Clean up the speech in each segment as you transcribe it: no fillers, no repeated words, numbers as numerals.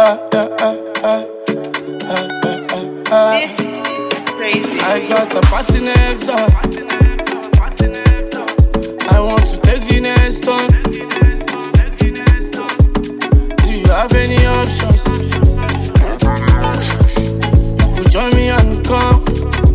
This is crazy. I got a party next door. I want to take the next turn. Do you have any options? You could join me and come.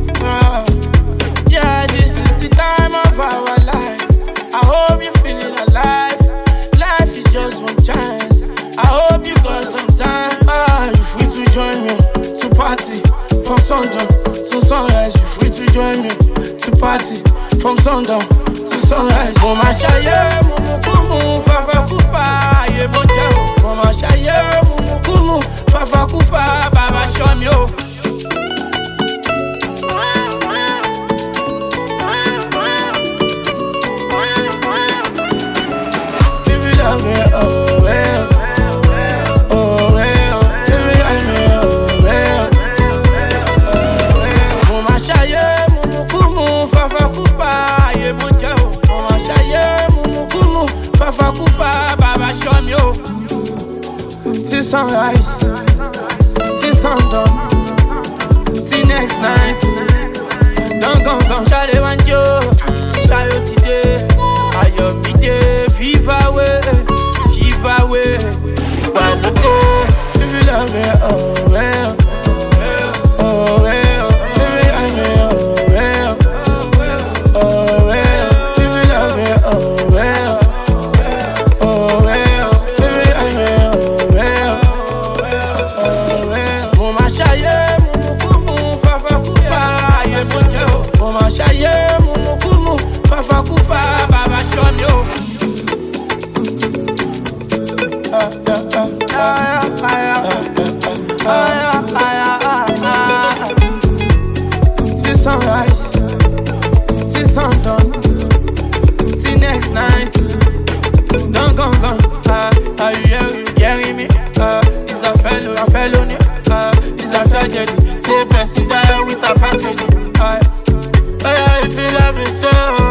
Yeah, this is the time of our life. I hope you're feeling alive. Life is just one chance. I hope you got some time. You free to join me to party from sundown to sunrise. You free to join me to party from sundown to sunrise. Mama shaye mumu kumu fafa kufa ye boja. Mama shaye mumu kumu fafa kufa baba show me oh. Love me, oh well, oh well, baby, I me, oh well, oh well. Mama shaye, mumu kumu, fafa kufa, ye moja oh. Mama shaye, mumu kumu, fafa kufa, baba show me oh. Till sunrise, till sundown, till next night. Don't go, shale wanjo, shayo today. Ayo mide, viva away, give away. If you love me, oh well, oh well, baby I me, oh well, oh well. If you love me, oh well, oh well, baby I me, oh well, oh well. Mama shaye, mumu kumu, fafa kufa, ye moja. Mama shaye, mumu kumu, fafa kufa. Show me oh. Till sunrise, till sundown, till next night. Don't go. Are you hearing me? It's a felony. It's a tragedy. Say person die with a package. If you love me so.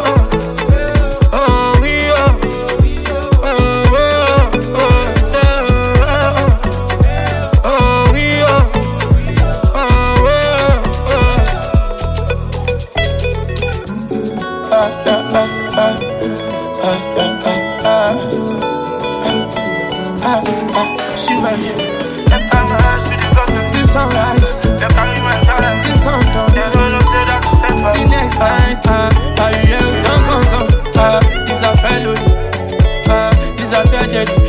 Till sunrise, till sundown, till next night. Are you hearing? Don't go. It's a felony, it's a tragedy.